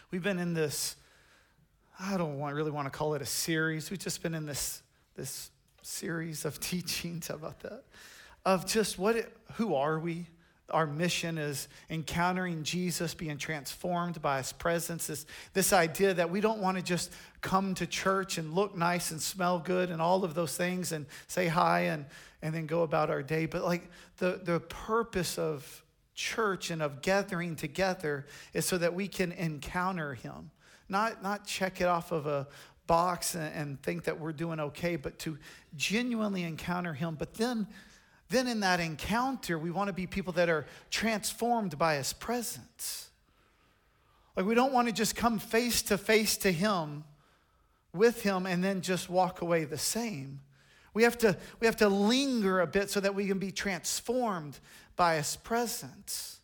We've been in this, I don't really want to call it a series. We've just been in this series of teachings, how about that? Of just who are we? Our mission is encountering Jesus, being transformed by his presence. This idea that we don't want to just come to church and look nice and smell good and all of those things and say hi and then go about our day. But like the purpose of church and of gathering together is so that we can encounter him. Not check it off of a box and think that we're doing okay, but to genuinely encounter him. But then in that encounter, we want to be people that are transformed by his presence. Like we don't want to just come face to face to him, with him, and then just walk away the same. We have to linger a bit so that we can be transformed by his presence.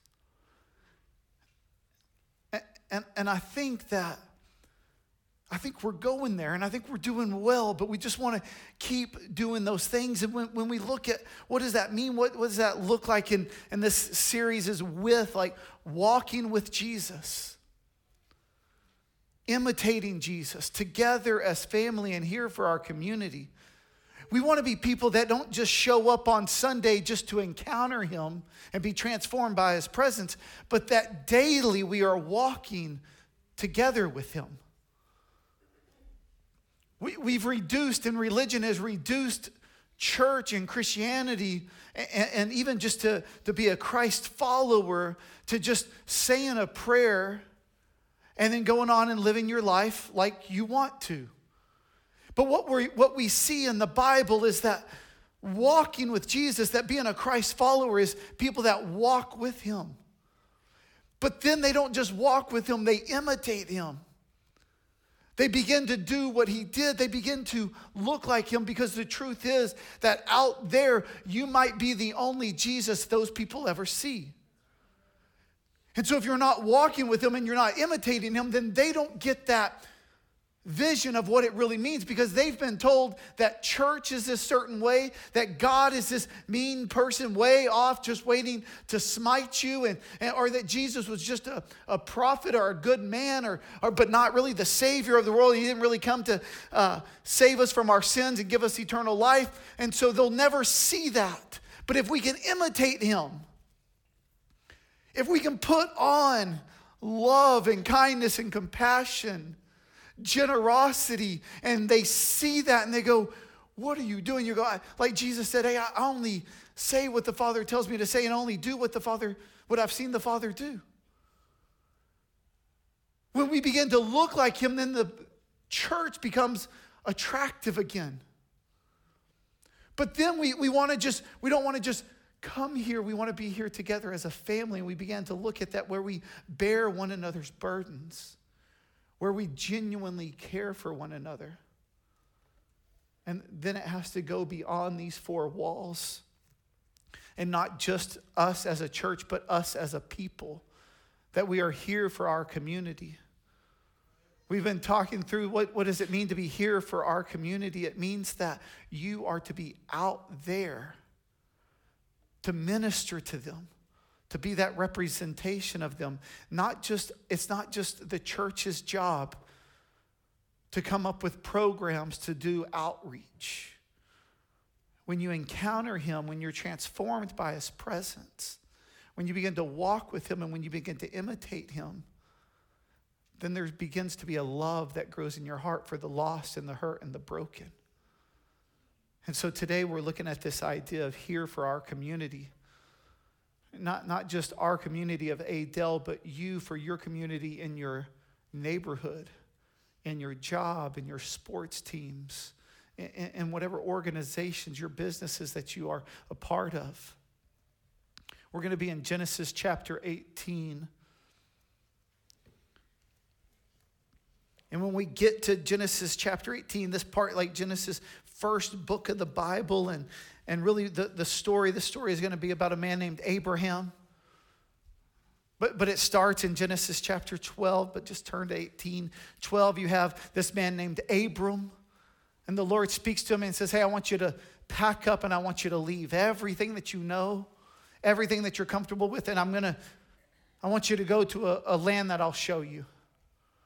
And I think we're going there, and I think we're doing well, but we just want to keep doing those things. And when we look at what does that mean, what does that look like in this series is with, like, walking with Jesus, imitating Jesus, together as family and here for our community. We want to be people that don't just show up on Sunday just to encounter him and be transformed by his presence, but that daily we are walking together with him. We've reduced, and religion has reduced church and Christianity, and even just to be a Christ follower, to just saying a prayer and then going on and living your life like you want to. But what we see in the Bible is that walking with Jesus, that being a Christ follower is people that walk with him. But then they don't just walk with him, they imitate him. They begin to do what he did. They begin to look like him, because the truth is that out there, you might be the only Jesus those people ever see. And so if you're not walking with him and you're not imitating him, then they don't get that vision of what it really means, because they've been told that church is this certain way, that God is this mean person way off just waiting to smite you, or that Jesus was just a prophet or a good man, or but not really the Savior of the world. He didn't really come to save us from our sins and give us eternal life. And so they'll never see that. But if we can imitate him, if we can put on love and kindness and compassion, generosity, and they see that and they go, what are you doing? You go, like Jesus said, hey, I only say what the Father tells me to say and only do what I've seen the Father do. When we begin to look like him, then the church becomes attractive again. But then we don't want to just come here. We want to be here together as a family. And we began to look at that, where we bear one another's burdens, where we genuinely care for one another. And then it has to go beyond these four walls. And not just us as a church, but us as a people. That we are here for our community. We've been talking through what does it mean to be here for our community. It means that you are to be out there to minister to them, to be that representation of them. It's not just the church's job to come up with programs to do outreach. When you encounter him, when you're transformed by his presence, when you begin to walk with him and when you begin to imitate him, then there begins to be a love that grows in your heart for the lost and the hurt and the broken. And so today we're looking at this idea of here for our community. Not just our community of Adel, but you for your community in your neighborhood, in your job, in your sports teams, in whatever organizations, your businesses that you are a part of. We're going to be in Genesis chapter 18. And when we get to Genesis chapter 18, this part, like Genesis, first book of the Bible, and really the story is going to be about a man named Abraham. But it starts in Genesis chapter 12, but just turn to 18:12. You have this man named Abram, and the Lord speaks to him and says, hey, I want you to pack up and I want you to leave everything that you know, everything that you're comfortable with, and I want you to go to a land that I'll show you.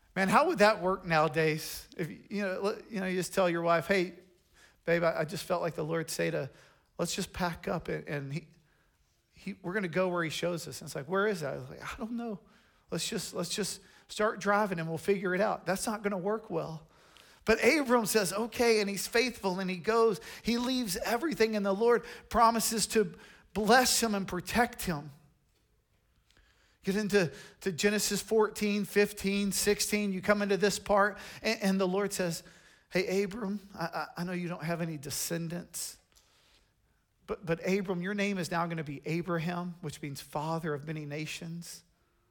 Man, how would that work nowadays? If you just tell your wife, hey, babe, I just felt like the Lord say let's just pack up and we're going to go where he shows us. And it's like, where is that? I was like, I don't know. Let's just start driving and we'll figure it out. That's not going to work well. But Abram says, okay, and he's faithful and he goes. He leaves everything and the Lord promises to bless him and protect him. Get into Genesis 14, 15, 16. You come into this part and the Lord says, hey, Abram, I know you don't have any descendants. But Abram, your name is now going to be Abraham, which means father of many nations.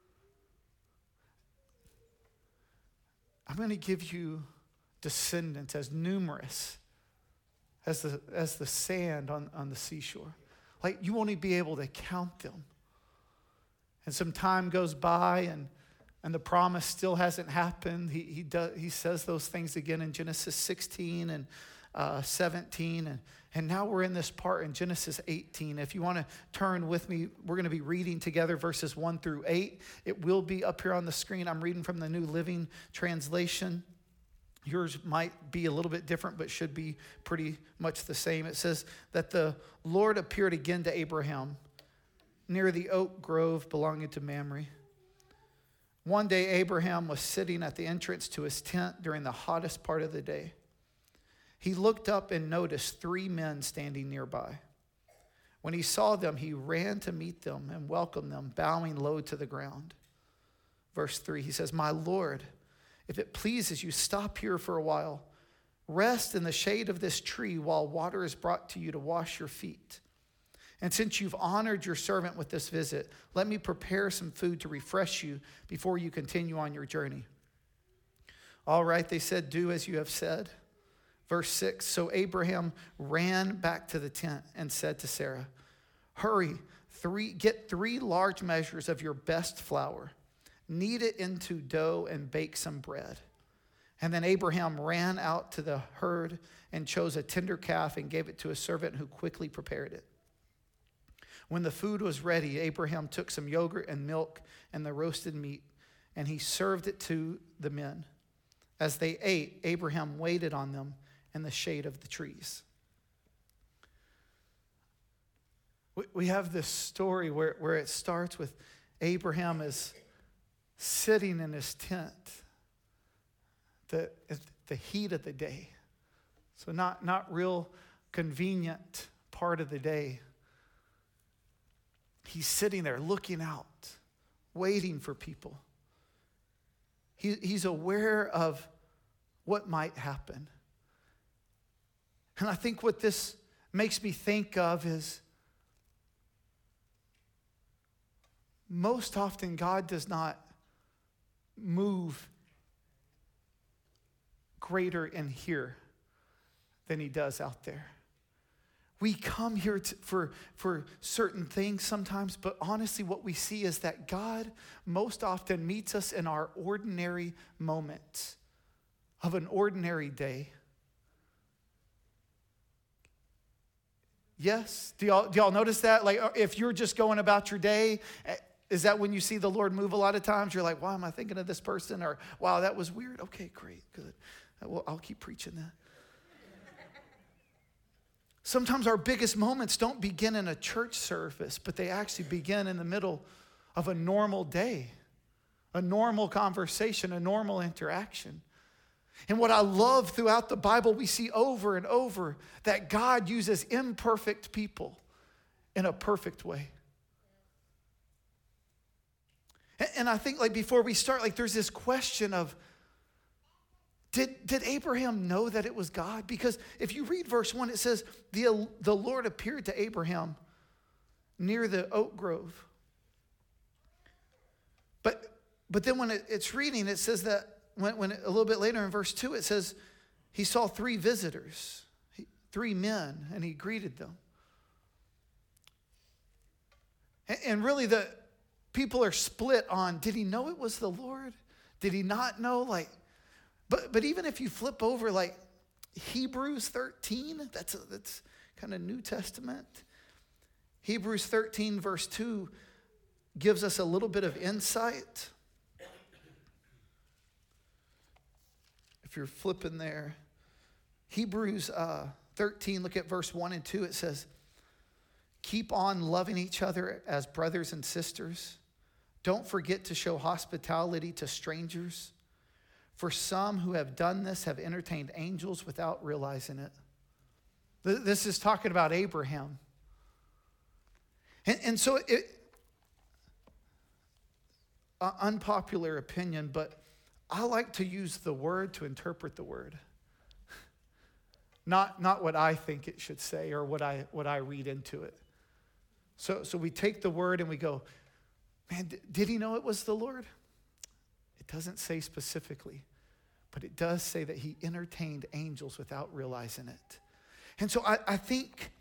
I'm going to give you descendants as numerous as the sand on the seashore. Like you won't even be able to count them. And some time goes by and the promise still hasn't happened. He says those things again in Genesis 16 and 17. And now we're in this part in Genesis 18. If you want to turn with me, we're going to be reading together verses 1 through 8. It will be up here on the screen. I'm reading from the New Living Translation. Yours might be a little bit different, but should be pretty much the same. It says that the Lord appeared again to Abraham near the oak grove belonging to Mamre. One day, Abraham was sitting at the entrance to his tent during the hottest part of the day. He looked up and noticed 3 men standing nearby. When he saw them, he ran to meet them and welcomed them, bowing low to the ground. Verse 3, he says, "My Lord, if it pleases you, stop here for a while. Rest in the shade of this tree while water is brought to you to wash your feet. And since you've honored your servant with this visit, let me prepare some food to refresh you before you continue on your journey." "All right," they said, "do as you have said." Verse 6, so Abraham ran back to the tent and said to Sarah, "Hurry, get 3 large measures of your best flour. Knead it into dough and bake some bread." And then Abraham ran out to the herd and chose a tender calf and gave it to a servant who quickly prepared it. When the food was ready, Abraham took some yogurt and milk and the roasted meat, and he served it to the men. As they ate, Abraham waited on them in the shade of the trees. We have this story where it starts with Abraham is sitting in his tent at the heat of the day. So not real convenient part of the day. He's sitting there looking out, waiting for people. He's aware of what might happen. And I think what this makes me think of is most often God does not move greater in here than he does out there. We come here for certain things sometimes, but honestly what we see is that God most often meets us in our ordinary moments of an ordinary day. Yes? Do y'all notice that? Like if you're just going about your day, is that when you see the Lord move a lot of times? You're like, why am I thinking of this person? Or, wow, that was weird. Okay, great, good. Well, I'll keep preaching that. Sometimes our biggest moments don't begin in a church service, but they actually begin in the middle of a normal day, a normal conversation, a normal interaction. And what I love throughout the Bible, we see over and over that God uses imperfect people in a perfect way. And I think like before we start, like there's this question of, Did Abraham know that it was God? Because if you read verse 1, it says, the Lord appeared to Abraham near the oak grove. But then when it's reading, it says that when a little bit later in verse 2, it says he saw 3 visitors, 3 men, and he greeted them. And really the people are split on, did he know it was the Lord? Did he not know? But even if you flip over like Hebrews 13, that's kind of New Testament. Hebrews 13 verse 2 gives us a little bit of insight. if you're flipping there, Hebrews 13, look at verse 1 and 2. It says, keep on loving each other as brothers and sisters. Don't forget to show hospitality to strangers. For some who have done this have entertained angels without realizing it. This is talking about Abraham. And so, unpopular opinion, but I like to use the word to interpret the word. Not what I think it should say or what I read into it. So we take the word and we go, man, did he know it was the Lord? It doesn't say specifically, but it does say that he entertained angels without realizing it. And so I think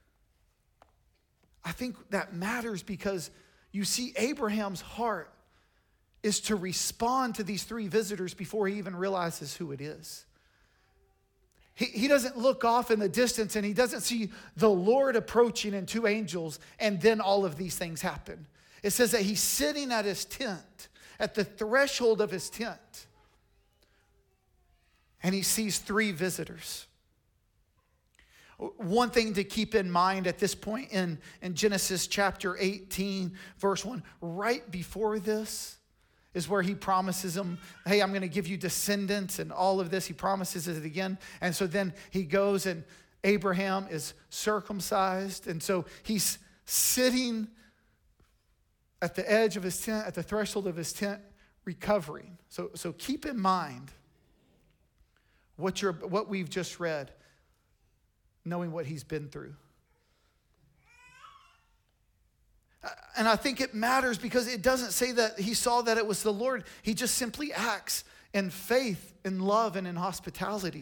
that matters because you see Abraham's heart is to respond to these three visitors before he even realizes who it is. He doesn't look off in the distance and he doesn't see the Lord approaching and two angels and then all of these things happen. It says that he's sitting at his tent, at the threshold of his tent, and he sees three visitors. One thing to keep in mind at this point in Genesis chapter 18, verse 1, right before this is where he promises them, hey, I'm going to give you descendants and all of this. He promises it again. And so then he goes and Abraham is circumcised. And so he's sitting at the edge of his tent, at the threshold of his tent, recovering. So keep in mind what we've just read, knowing what he's been through. And I think it matters because it doesn't say that he saw that it was the Lord. He just simply acts in faith, in love, and in hospitality.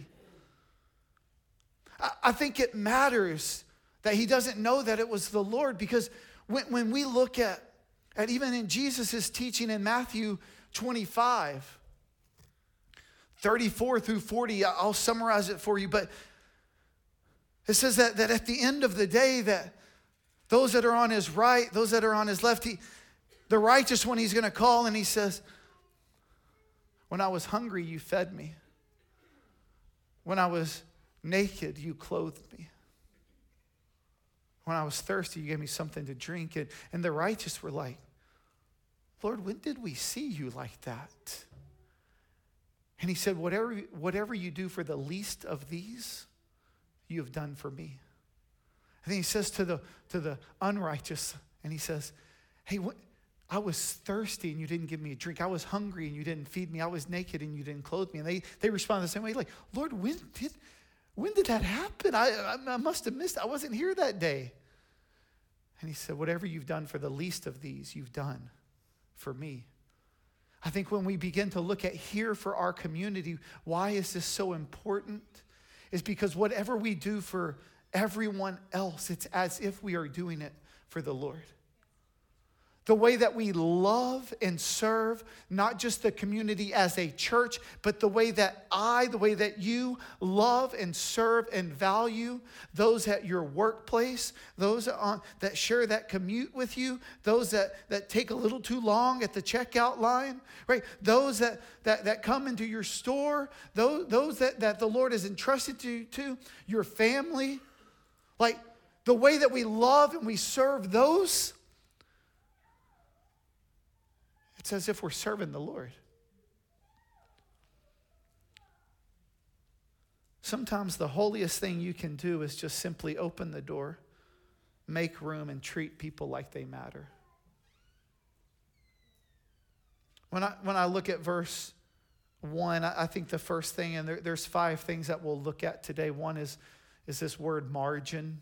I think it matters that he doesn't know that it was the Lord because when we look at even in Jesus' teaching in Matthew 25, 34 through 40, I'll summarize it for you, but it says that at the end of the day that those that are on his right, those that are on his left, the righteous one he's going to call and he says, when I was hungry, you fed me. When I was naked, you clothed me. When I was thirsty, you gave me something to drink. And the righteous were like, Lord, when did we see you like that? And he said, whatever you do for the least of these, you have done for me. And then he says to the unrighteous, and he says, hey, I was thirsty and you didn't give me a drink. I was hungry and you didn't feed me. I was naked and you didn't clothe me. And they respond the same way, like, Lord, when did that happen? I must have missed it. I wasn't here that day. And he said, whatever you've done for the least of these, you've done for me. I think when we begin to look at here for our community, why is this so important? Is because whatever we do for everyone else, it's as if we are doing it for the Lord. The way that we love and serve, not just the community as a church, but the way that you love and serve and value those at your workplace, those that share that commute with you, those that take a little too long at the checkout line, right? Those that come into your store, those that the Lord has entrusted to your family. Like the way that we love and we serve those, it's as if we're serving the Lord. Sometimes the holiest thing you can do is just simply open the door, make room, and treat people like they matter. When I look at verse 1, I think the first thing, and there's 5 things that we'll look at today. One is this word margin.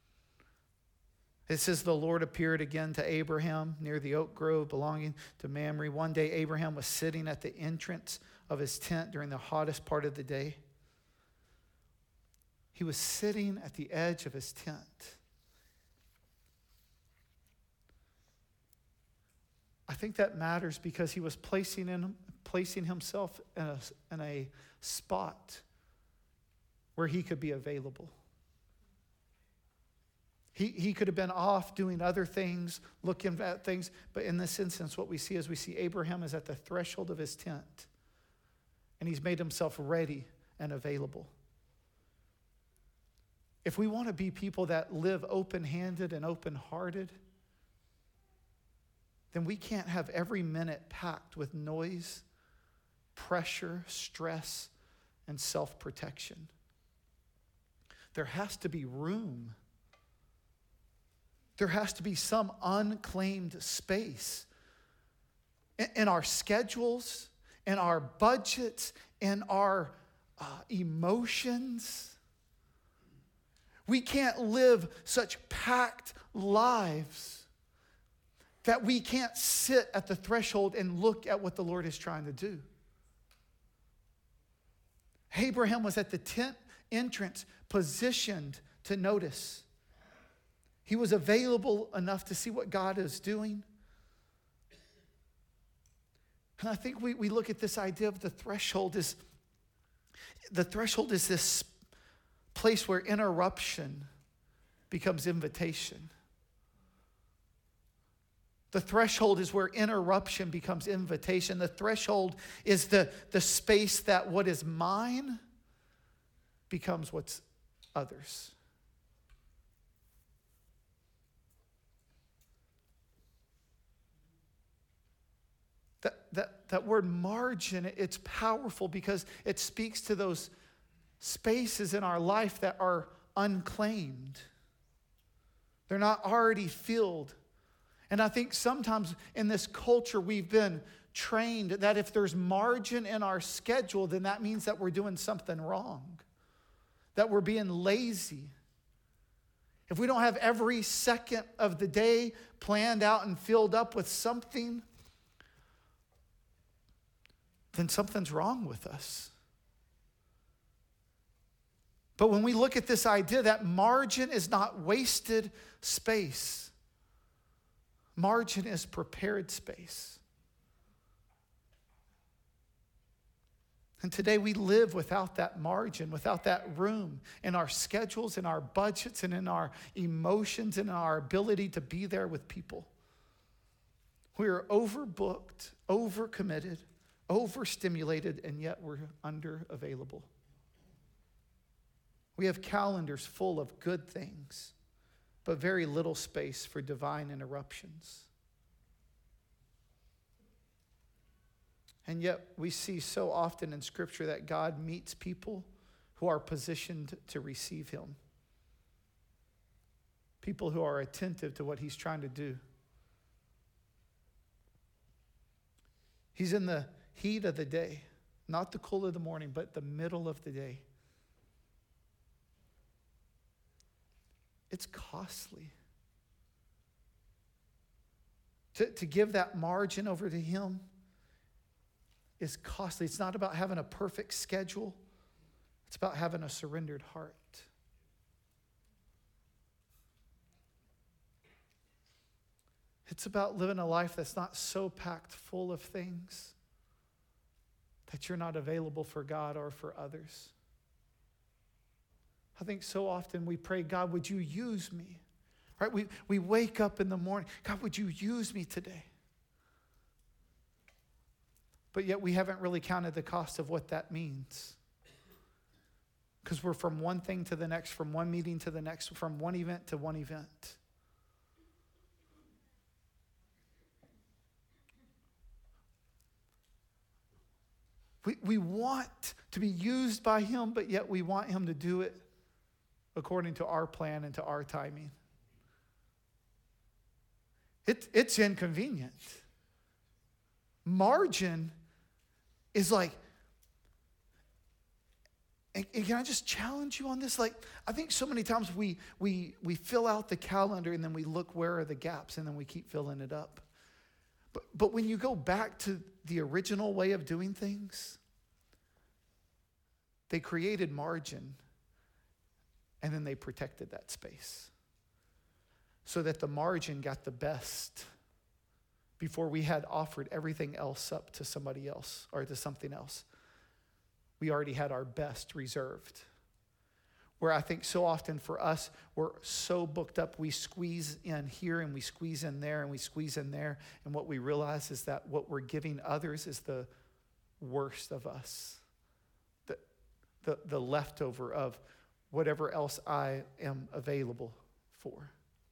It says the Lord appeared again to Abraham near the oak grove belonging to Mamre. One day Abraham was sitting at the entrance of his tent during the hottest part of the day. He was sitting at the edge of his tent. I think that matters because he was placing himself in a spot where he could be available. He could have been off doing other things, looking at things, but in this instance, what we see is Abraham is at the threshold of his tent. and he's made himself ready and available. If we want to be people that live open-handed and open-hearted, then we can't have every minute packed with noise, pressure, stress, and self-protection. There has to be room. There has to be some unclaimed space in our schedules, in our budgets, in our emotions. We can't live such packed lives that we can't sit at the threshold and look at what the Lord is trying to do. Abraham was at the tent entrance, positioned to notice. He was available enough to see what God is doing. And I think we look at this idea of the threshold is this place where interruption becomes invitation. The threshold is where interruption becomes invitation. The threshold is the space that what is mine becomes what's others. That word margin, it's powerful because it speaks to those spaces in our life that are unclaimed. They're not already filled. And I think sometimes in this culture we've been trained that if there's margin in our schedule, then that means that we're doing something wrong, that we're being lazy. If we don't have every second of the day planned out and filled up with something, then something's wrong with us. But when we look at this idea that margin is not wasted space, margin is prepared space. And today we live without that margin, without that room in our schedules, in our budgets, and in our emotions, and in our ability to be there with people. We are overbooked, overcommitted, overstimulated, and yet we're underavailable. We have calendars full of good things, but very little space for divine interruptions. And yet we see so often in Scripture that God meets people who are positioned to receive him. People who are attentive to what he's trying to do. He's in the heat of the day, not the cool of the morning, but the middle of the day. It's costly. To give that margin over to him is costly. It's not about having a perfect schedule. It's about having a surrendered heart. It's about living a life that's not so packed full of things that you're not available for God or for others. I think so often we pray, God, would you use me? Right? We wake up in the morning, God, would you use me today? But yet we haven't really counted the cost of what that means. Because we're from one thing to the next, from one meeting to the next, from one event to one event. We want to be used by him, but yet we want him to do it according to our plan and to our timing. It's inconvenient. Margin is like, and can I just challenge you on this? Like, I think so many times we fill out the calendar and then we look where are the gaps and then we keep filling it up. But when you go back to the original way of doing things, they created margin and then they protected that space so that the margin got the best before we had offered everything else up to somebody else or to something else. We already had our best reserved. Where I think so often for us, we're so booked up, we squeeze in here and we squeeze in there and we squeeze in there. And what we realize is that what we're giving others is the worst of us. the leftover of whatever else I am available for.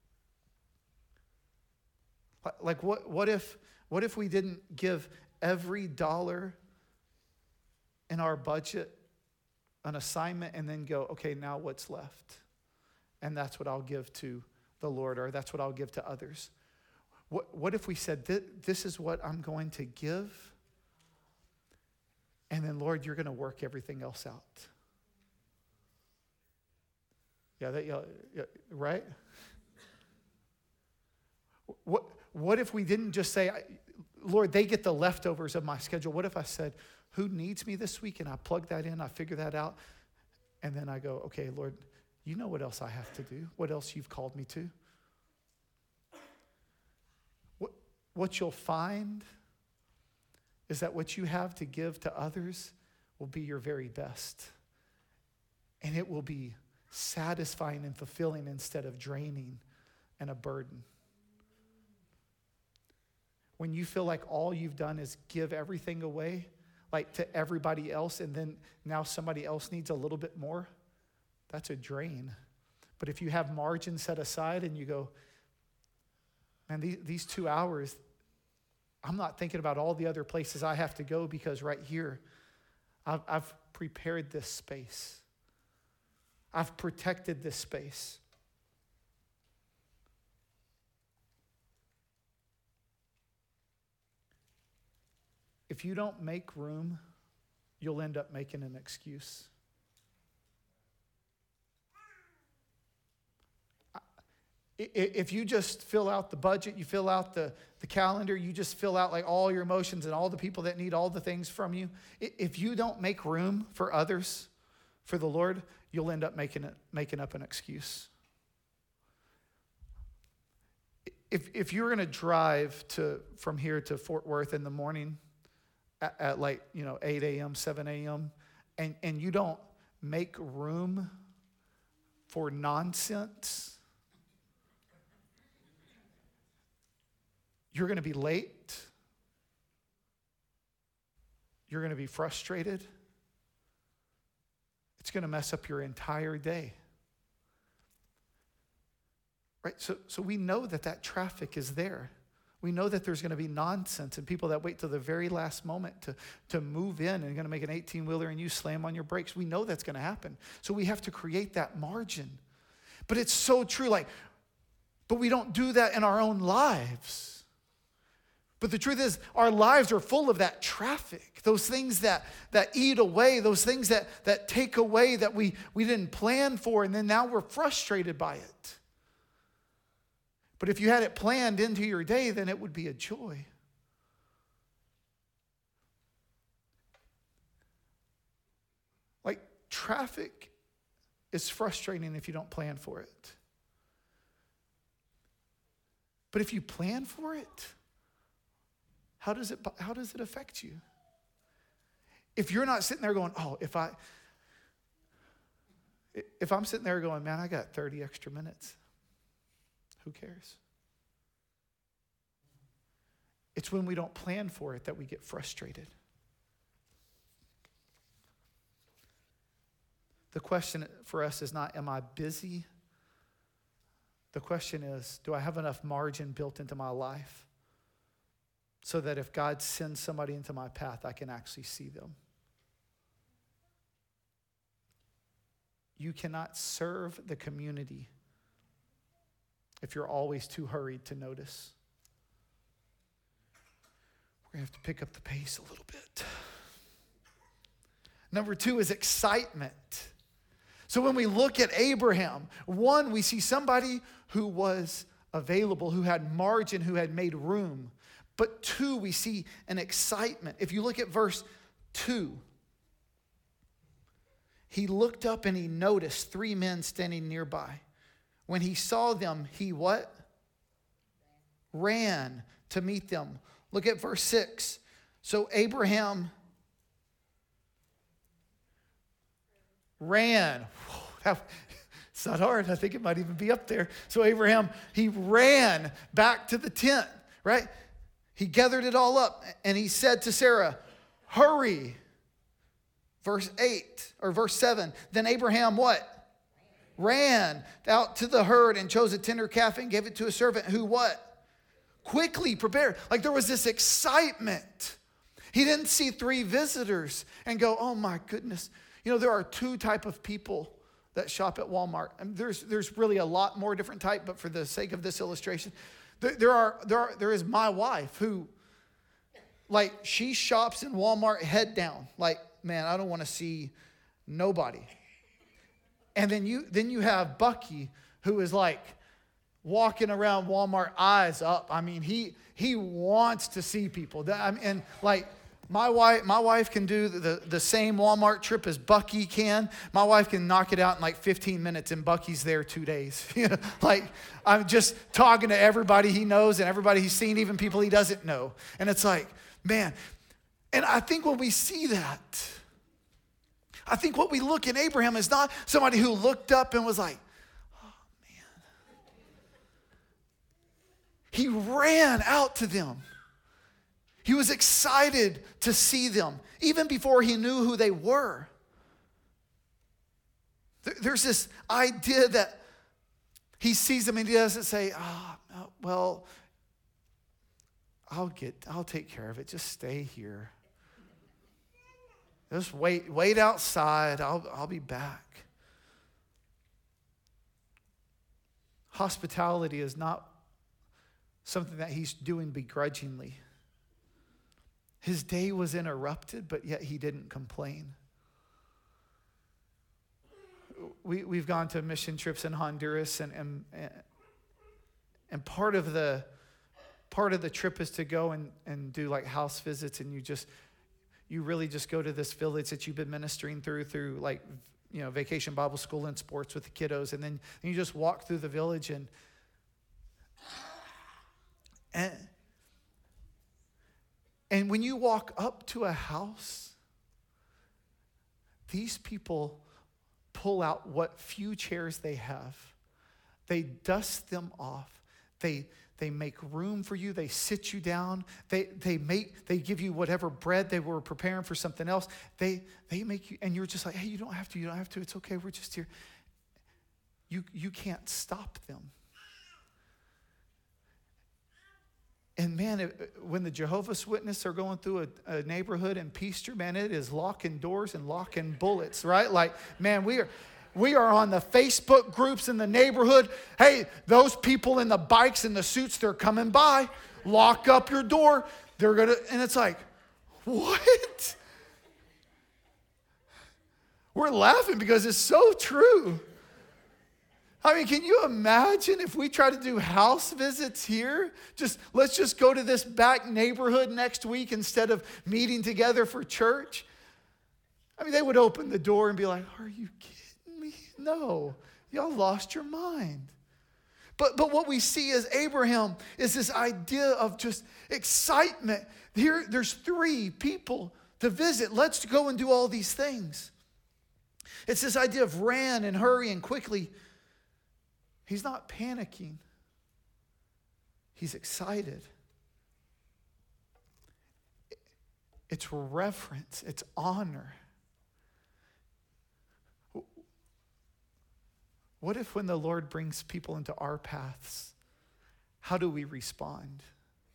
Like what if we didn't give every dollar in our budget an assignment and then go, okay, now what's left? And that's what I'll give to the Lord, or that's what I'll give to others. What if we said, this is what I'm going to give, and then, Lord, you're going to work everything else out? Yeah, right? What if we didn't just say, Lord, they get the leftovers of my schedule? What if I said, who needs me this week? And I plug that in, I figure that out, and then I go, okay, Lord, you know what else I have to do, what else you've called me to. What you'll find is that what you have to give to others will be your very best. And it will be satisfying and fulfilling instead of draining and a burden. When you feel like all you've done is give everything away, like to everybody else, and then now somebody else needs a little bit more, that's a drain. But if you have margin set aside and you go, man, these 2 hours, I'm not thinking about all the other places I have to go, because right here, I've prepared this space. I've protected this space. If you don't make room, you'll end up making an excuse. If you just fill out the budget, you fill out the calendar, you just fill out like all your emotions and all the people that need all the things from you, if you don't make room for others, for the Lord, you'll end up making up an excuse. If you're going to drive from here to Fort Worth in the morning at 8 a.m., 7 a.m., and you don't make room for nonsense, you're going to be late. You're going to be frustrated. It's going to mess up your entire day. Right? So we know that traffic is there. We know that there's going to be nonsense and people that wait till the very last moment to move in and going to make an 18-wheeler and you slam on your brakes. We know that's going to happen. So we have to create that margin. But it's so true. But we don't do that in our own lives. But the truth is, our lives are full of that traffic, those things that eat away, those things that take away that we didn't plan for, and then now we're frustrated by it. But if you had it planned into your day, then it would be a joy. Like, traffic is frustrating if you don't plan for it. But if you plan for it, how does it affect you? If you're not sitting there going, oh, if I'm sitting there going, man, I got 30 extra minutes, who cares? It's when we don't plan for it that we get frustrated. The question for us is not, am I busy? The question is, do I have enough margin built into my life so that if God sends somebody into my path, I can actually see them? You cannot serve the community if you're always too hurried to notice. We're going to have to pick up the pace a little bit. Number 2 is excitement. So when we look at Abraham, 1, we see somebody who was available, who had margin, who had made room. But 2, we see an excitement. If you look at verse 2, he looked up and he noticed 3 men standing nearby. When he saw them, he what? Ran to meet them. Look at verse 6. So Abraham ran. It's not hard. I think it might even be up there. So Abraham, he ran back to the tent, right? He gathered it all up and he said to Sarah, hurry, Verse 8 or verse 7. Then Abraham what? Ran out to the herd and chose a tender calf and gave it to a servant who what? Quickly prepared. Like there was this excitement. He didn't see 3 visitors and go, oh my goodness. You know, there are 2 type of people that shop at Walmart. And there's really a lot more different type, but for the sake of this illustration, there is my wife who, like, she shops in Walmart head down. Like, man, I don't want to see nobody. And then you have Bucky, who is like walking around Walmart eyes up. I mean, he wants to see people. And like my wife can do the same Walmart trip as Bucky can. My wife can knock it out in like 15 minutes, and Bucky's there 2 days. You know, like I'm just talking to everybody he knows and everybody he's seen, even people he doesn't know. And it's like, man. And I think when we see that, I think what we look in Abraham is not somebody who looked up and was like, oh man. He ran out to them. He was excited to see them, even before he knew who they were. There's this idea that he sees them and he doesn't say, well, I'll take care of it. Just stay here. Just wait outside. I'll be back. Hospitality is not something that he's doing begrudgingly. His day was interrupted, but yet he didn't complain. We've gone to mission trips in Honduras, and part of the trip is to go and do like house visits, and you really just go to this village that you've been ministering through like, you know, Vacation Bible School and sports with the kiddos, and then you just walk through the village and when you walk up to a house, these people pull out what few chairs they have. They dust them off. They make room for you. They sit you down. They give you whatever bread they were preparing for something else. They make you, and you're just like, hey, you don't have to. It's okay. We're just here. You can't stop them. And man, when the Jehovah's Witnesses are going through a neighborhood in Peaster, man, it is locking doors and locking bullets, right? Like, man, we are on the Facebook groups in the neighborhood. Hey, those people in the bikes and the suits, they're coming by. Lock up your door. And it's like, what? We're laughing because it's so true. I mean, can you imagine if we try to do house visits here? Let's just go to this back neighborhood next week instead of meeting together for church. I mean, they would open the door and be like, are you kidding me? No, y'all lost your mind. But what we see as Abraham is this idea of just excitement. Here, there's 3 people to visit. Let's go and do all these things. It's this idea of ran and hurry and quickly. He's not panicking. He's excited. It's reverence. It's honor. What if when the Lord brings people into our paths, how do we respond?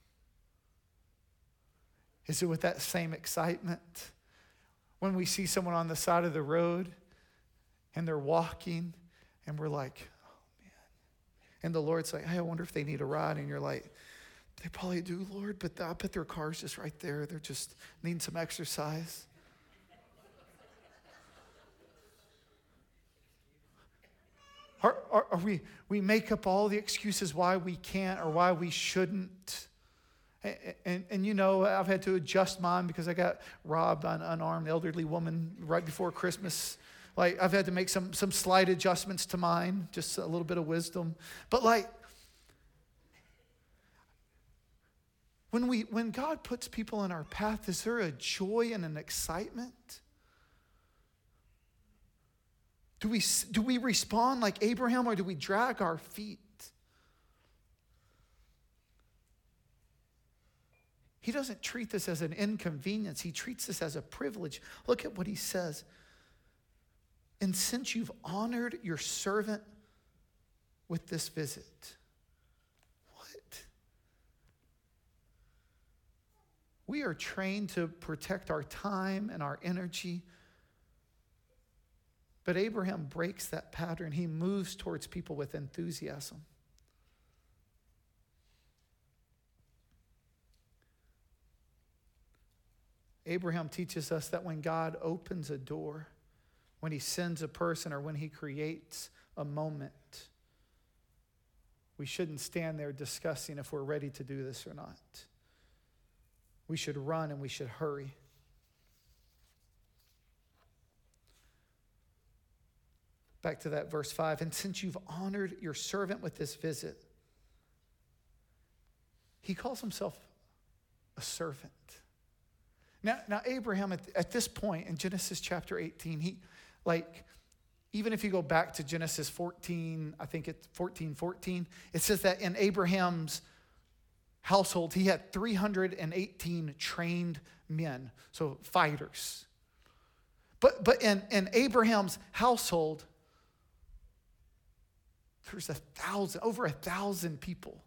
Is it with that same excitement? When we see someone on the side of the road and they're walking and we're like, and the Lord's like, hey, I wonder if they need a ride. And you're like, they probably do, Lord, but I bet their car's just right there. They're just needing some exercise. Are we make up all the excuses why we can't or why we shouldn't. And you know, I've had to adjust mine because I got robbed by an unarmed elderly woman right before Christmas. Like, I've had to make some slight adjustments to mine, just a little bit of wisdom. But like, when God puts people in our path, is there a joy and an excitement? Do we respond like Abraham, or do we drag our feet? He doesn't treat this as an inconvenience. He treats this as a privilege. Look at what he says. And since you've honored your servant with this visit. What? We are trained to protect our time and our energy. But Abraham breaks that pattern. He moves towards people with enthusiasm. Abraham teaches us that when God opens a door, when he sends a person, or when he creates a moment, we shouldn't stand there discussing if we're ready to do this or not. We should run and we should hurry. Back to that verse 5. And since you've honored your servant with this visit, he calls himself a servant. Now Abraham, at this point in Genesis chapter 18, even if you go back to Genesis 14, I think it's 14:14, it says that in Abraham's household, he had 318 trained men, so fighters. But in Abraham's household, there's over 1,000 people.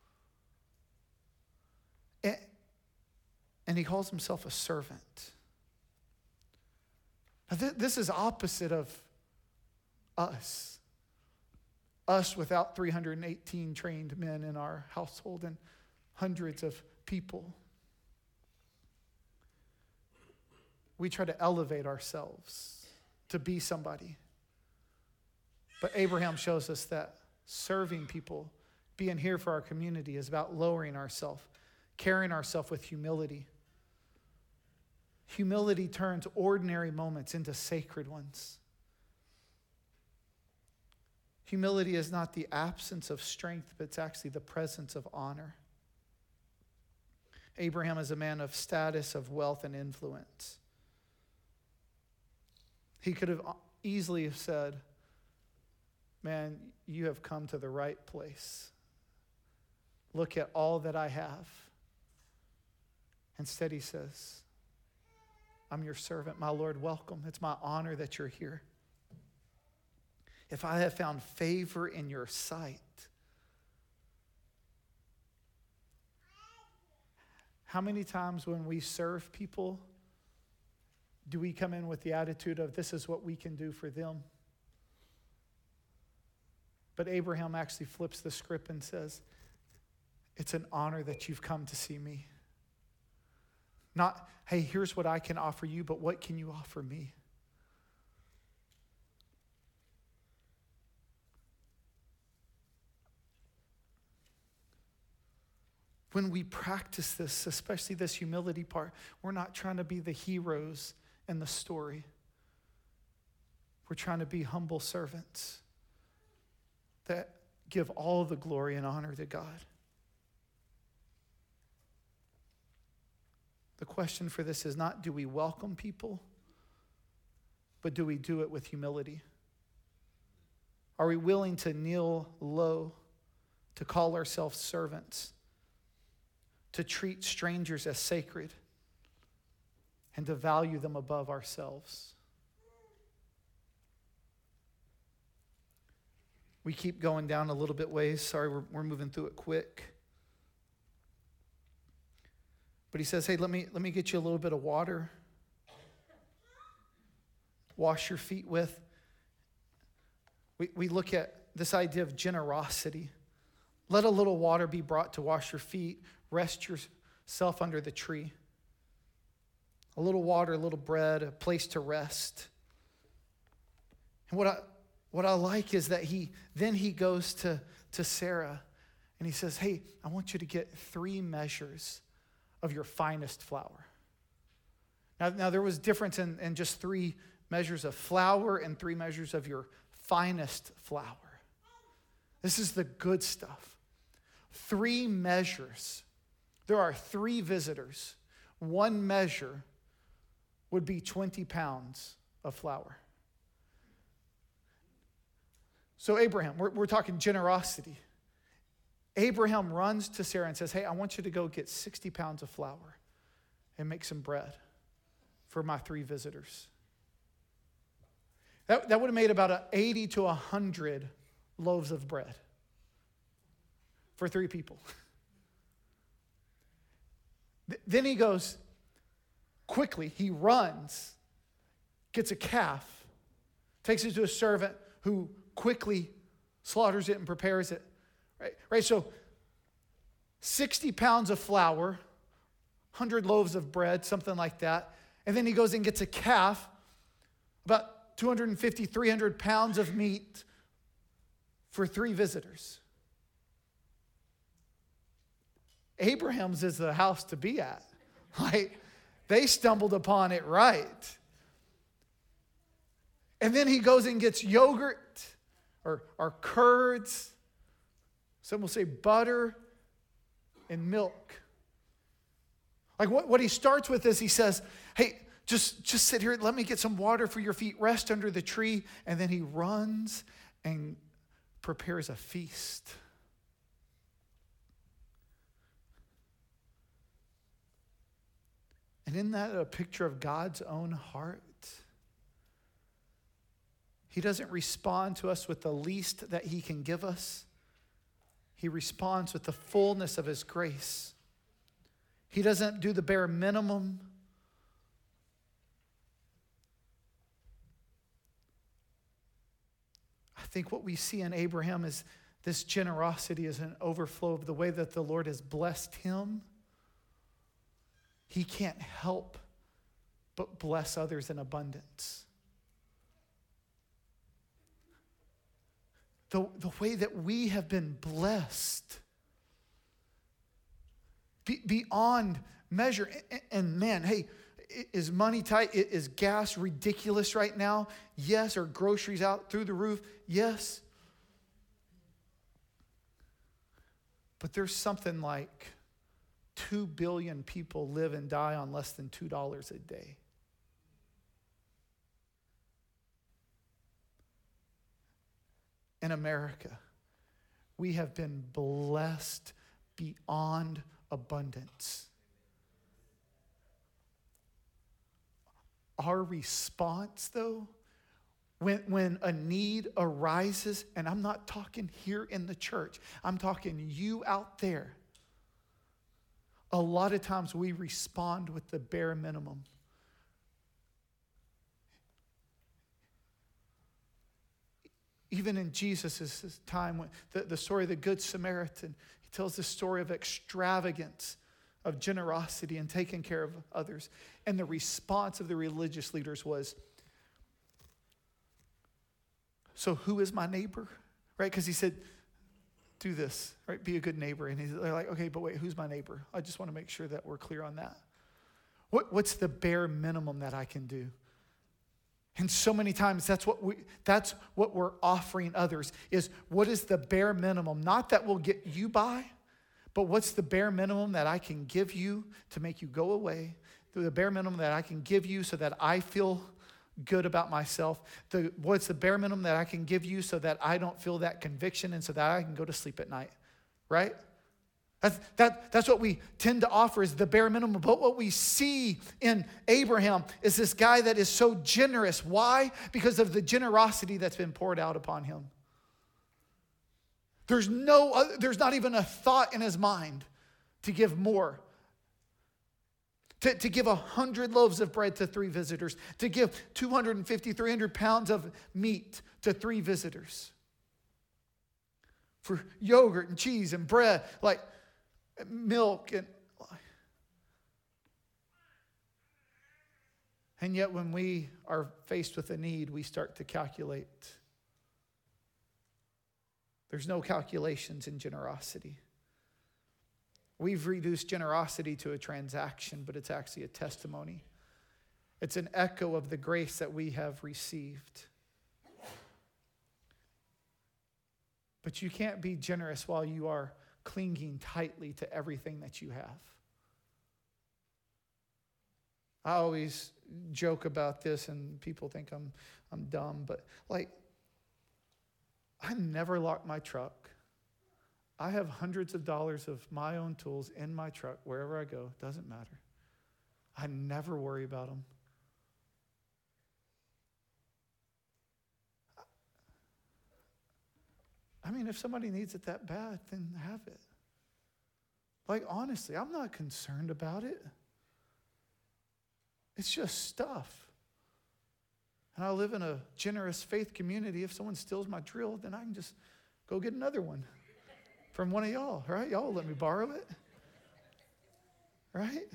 And he calls himself a servant. Now, this is opposite of us. Us without 318 trained men in our household and hundreds of people. We try to elevate ourselves to be somebody. But Abraham shows us that serving people, being here for our community, is about lowering ourselves, carrying ourselves with humility. Humility turns ordinary moments into sacred ones. Humility is not the absence of strength, but it's actually the presence of honor. Abraham is a man of status, of wealth, and influence. He could have easily said, man, you have come to the right place. Look at all that I have. Instead, he says, I'm your servant, my Lord, welcome. It's my honor that you're here. If I have found favor in your sight. How many times when we serve people, do we come in with the attitude of this is what we can do for them? But Abraham actually flips the script and says, it's an honor that you've come to see me. Not, hey, here's what I can offer you, but what can you offer me? When we practice this, especially this humility part, we're not trying to be the heroes in the story. We're trying to be humble servants that give all the glory and honor to God. The question for this is not, do we welcome people, but do we do it with humility? Are we willing to kneel low, to call ourselves servants, to treat strangers as sacred, and to value them above ourselves? We keep going down a little bit ways. Sorry, we're moving through it quick. But he says, hey, let me get you a little bit of water. Wash your feet with. We look at this idea of generosity. Let a little water be brought to wash your feet. Rest yourself under the tree. A little water, a little bread, a place to rest. And what I like is that he goes to Sarah and he says, hey, I want you to get 3 measures of your finest flour. Now there was difference in just 3 measures of flour and 3 measures of your finest flour. This is the good stuff. 3 measures. There are 3 visitors. 1 measure would be 20 pounds of flour. So Abraham, we're talking generosity. Abraham runs to Sarah and says, hey, I want you to go get 60 pounds of flour and make some bread for my 3 visitors. That would have made about 80 to 100 loaves of bread for 3 people. Then he goes, quickly, he runs, gets a calf, takes it to a servant who quickly slaughters it and prepares it. Right? So 60 pounds of flour, 100 loaves of bread, something like that. And then he goes and gets a calf, about 250, 300 pounds of meat for 3 visitors. Abraham's is the house to be at. Like, they stumbled upon it right. And then he goes and gets yogurt or curds. Some will say butter and milk. Like what he starts with is he says, hey, just sit here. Let me get some water for your feet. Rest under the tree. And then he runs and prepares a feast. And isn't that a picture of God's own heart? He doesn't respond to us with the least that he can give us. He responds with the fullness of his grace. He doesn't do the bare minimum. I think what we see in Abraham is this generosity is an overflow of the way that the Lord has blessed him. He can't help but bless others in abundance. The way that we have been blessed beyond measure. And man, hey, is money tight? Is gas ridiculous right now? Yes. Are groceries out through the roof? Yes. But there's something like 2 billion people live and die on less than $2 a day. In America, we have been blessed beyond abundance. Our response, though, when a need arises, and I'm not talking here in the church, I'm talking you out there. A lot of times we respond with the bare minimum. Even in Jesus' time, when the story of the Good Samaritan, he tells the story of extravagance, of generosity and taking care of others. And the response of the religious leaders was, so who is my neighbor? Right? Because he said, do this, right? Be a good neighbor. And they're like, okay, but wait, who's my neighbor? I just want to make sure that we're clear on that. What's the bare minimum that I can do? And so many times that's what we're offering others is what is the bare minimum? Not that will get you by, but what's the bare minimum that I can give you to make you go away? The bare minimum that I can give you so that I feel good about myself. What's the bare minimum that I can give you so that I don't feel that conviction and so that I can go to sleep at night, right? That's what we tend to offer is the bare minimum. But what we see in Abraham is this guy that is so generous. Why? Because of the generosity that's been poured out upon him. There's not even a thought in his mind to give more. To give 100 loaves of bread to 3 visitors. To give 250, 300 pounds of meat to 3 visitors. For yogurt and cheese and bread, like milk and yet when we are faced with a need, we start to calculate. There's no calculations in generosity. We've reduced generosity to a transaction, but it's actually a testimony. It's an echo of the grace that we have received. But you can't be generous while you are clinging tightly to everything that you have. I always joke about this and people think I'm dumb, but like I never lock my truck. I have hundreds of dollars of my own tools in my truck wherever I go. Doesn't matter. I never worry about them. I mean, if somebody needs it that bad, then have it. Like, honestly, I'm not concerned about it. It's just stuff. And I live in a generous faith community. If someone steals my drill, then I can just go get another one from one of y'all, right? Y'all will let me borrow it, right?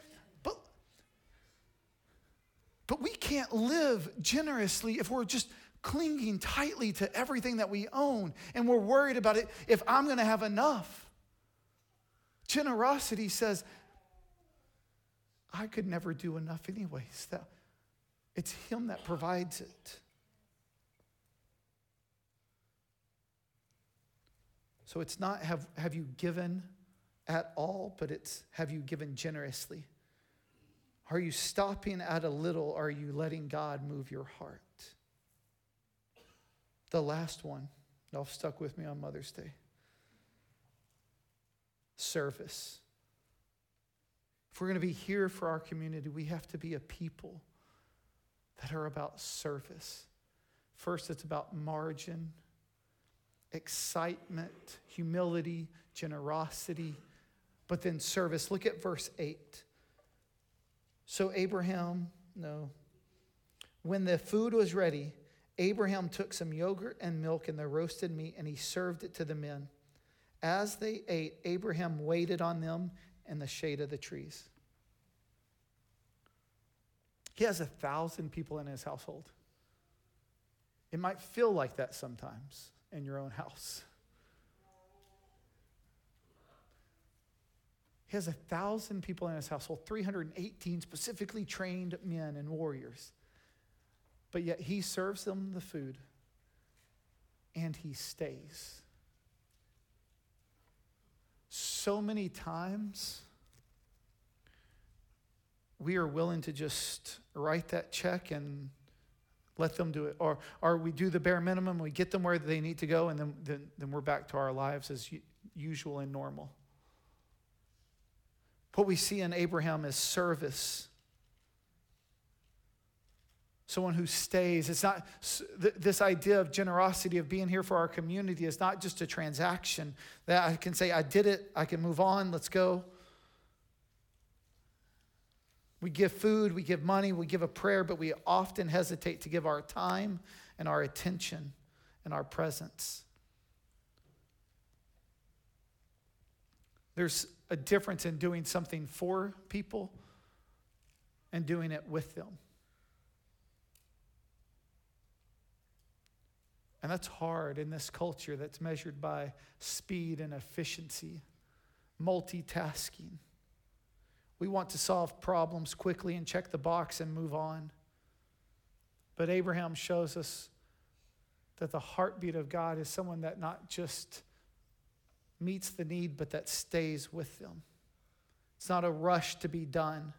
But we can't live generously if we're just clinging tightly to everything that we own and we're worried about it if I'm going to have enough. Generosity says, I could never do enough anyways. It's Him that provides it. So it's not have you given at all, but it's have you given generously. Are you stopping at a little, or are you letting God move your heart? The last one, y'all stuck with me on Mother's Day. Service. If we're going to be here for our community, we have to be a people that are about service. First, it's about margin, excitement, humility, generosity, but then service. Look at verse 8. So when the food was ready, Abraham took some yogurt and milk and the roasted meat, and he served it to the men. As they ate, Abraham waited on them in the shade of the trees. He has 1,000 people in his household. It might feel like that sometimes in your own house. He has 1,000 people in his household, 318 specifically trained men and warriors. But yet he serves them the food and he stays. So many times we are willing to just write that check and let them do it. Or we do the bare minimum, we get them where they need to go, and then we're back to our lives as usual and normal. What we see in Abraham is service. Someone who stays. It's not this idea of generosity, of being here for our community, is not just a transaction that I can say, I did it, I can move on, let's go. We give food, we give money, we give a prayer, but we often hesitate to give our time and our attention and our presence. There's a difference in doing something for people and doing it with them. And that's hard in this culture that's measured by speed and efficiency, multitasking. We want to solve problems quickly and check the box and move on. But Abraham shows us that the heartbeat of God is someone that not just meets the need, but that stays with them. It's not a rush to be done.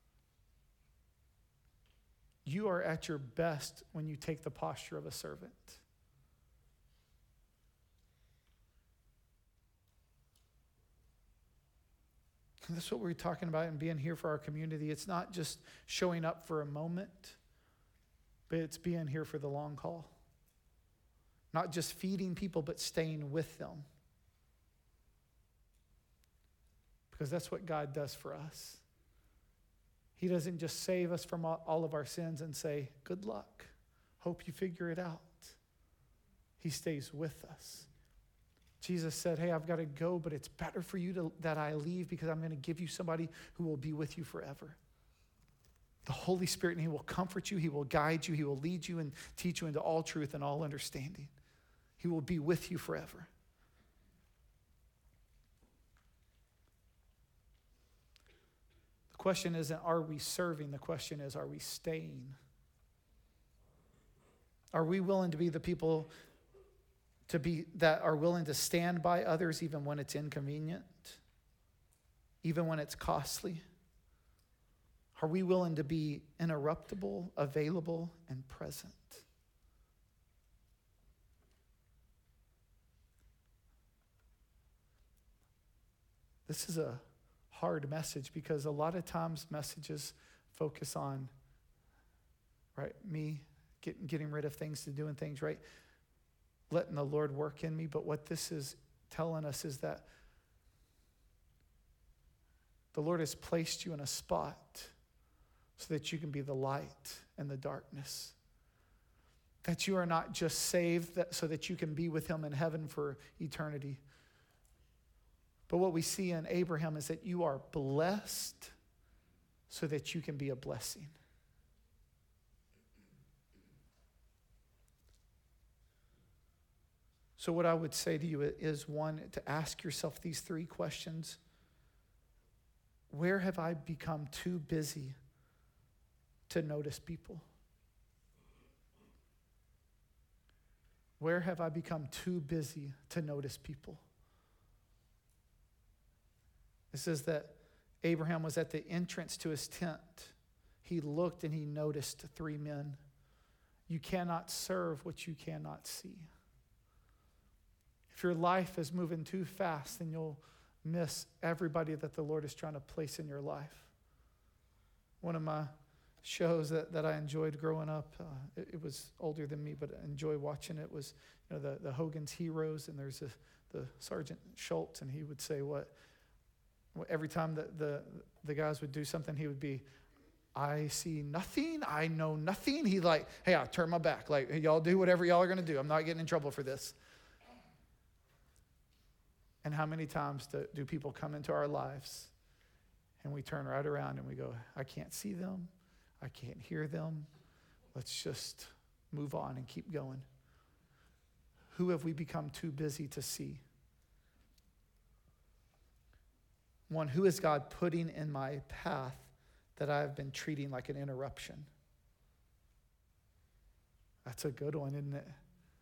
You are at your best when you take the posture of a servant. And that's what we're talking about in being here for our community. It's not just showing up for a moment, but it's being here for the long haul. Not just feeding people, but staying with them. Because that's what God does for us. He doesn't just save us from all of our sins and say, good luck. Hope you figure it out. He stays with us. Jesus said, hey, I've got to go, but it's better for you that I leave, because I'm going to give you somebody who will be with you forever. The Holy Spirit, and He will comfort you. He will guide you. He will lead you and teach you into all truth and all understanding. He will be with you forever. The question isn't, are we serving? The question is, are we staying? Are we willing to be the people that are willing to stand by others even when it's inconvenient, even when it's costly? Are we willing to be interruptible, available, and present? This is a hard message because a lot of times messages focus on, right, me getting rid of things to doing things, right? Letting the Lord work in me. But what this is telling us is that the Lord has placed you in a spot so that you can be the light in the darkness. That you are not just saved so that you can be with him in heaven for eternity. But what we see in Abraham is that you are blessed so that you can be a blessing. So what I would say to you is, one, to ask yourself these three questions. Where have I become too busy to notice people? Where have I become too busy to notice people? It says that Abraham was at the entrance to his tent. He looked and he noticed three men. You cannot serve what you cannot see. If your life is moving too fast, then you'll miss everybody that the Lord is trying to place in your life. One of my shows that I enjoyed growing up, it was older than me, but I enjoyed watching it, was the Hogan's Heroes, and there's the Sergeant Schultz, and he would say every time the guys would do something, he would be, I see nothing, I know nothing. He like, hey, I'll turn my back. Like, hey, y'all do whatever y'all are going to do. I'm not getting in trouble for this. And how many times do people come into our lives and we turn right around and we go, I can't see them, I can't hear them. Let's just move on and keep going. Who have we become too busy to see? One, who is God putting in my path that I've been treating like an interruption? That's a good one, isn't it?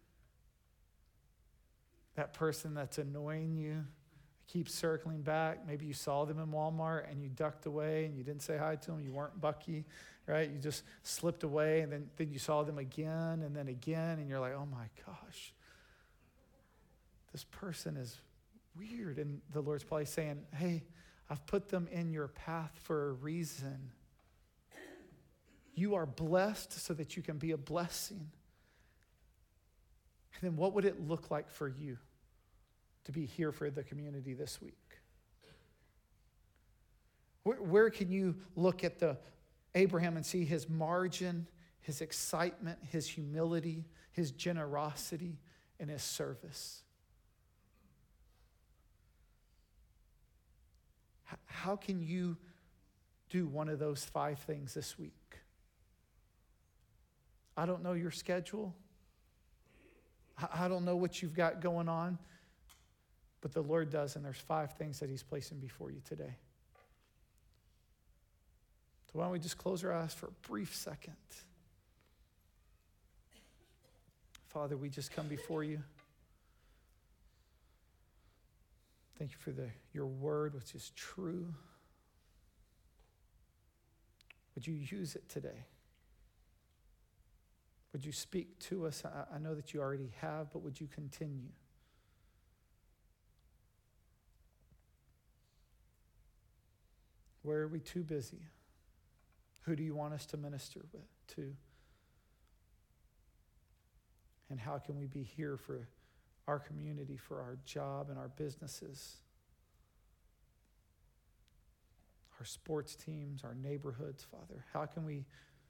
That person that's annoying you, keeps circling back. Maybe you saw them in Walmart and you ducked away and you didn't say hi to them. You weren't Bucky, right? You just slipped away, and then you saw them again and then again, and you're like, oh my gosh, this person is weird. And the Lord's probably saying, hey, I've put them in your path for a reason. You are blessed so that you can be a blessing. And then what would it look like for you to be here for the community this week? Where can you look at the Abraham and see his margin, his excitement, his humility, his generosity, and his service? How can you do one of those 5 things this week? I don't know your schedule. I don't know what you've got going on, but the Lord does, and there's 5 things that he's placing before you today. So why don't we just close our eyes for a brief second. Father, we just come before you. Thank you for your word, which is true. Would you use it today? Would you speak to us? I know that you already have, but would you continue? Where are we too busy? Who do you want us to minister to? And how can we be here for our community, for our job and our businesses, our sports teams, our neighborhoods, Father? How can we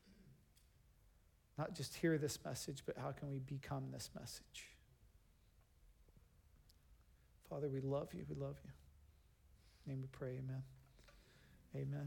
not just hear this message, but how can we become this message? Father, we love you. We love you. In your name we pray, amen. Amen.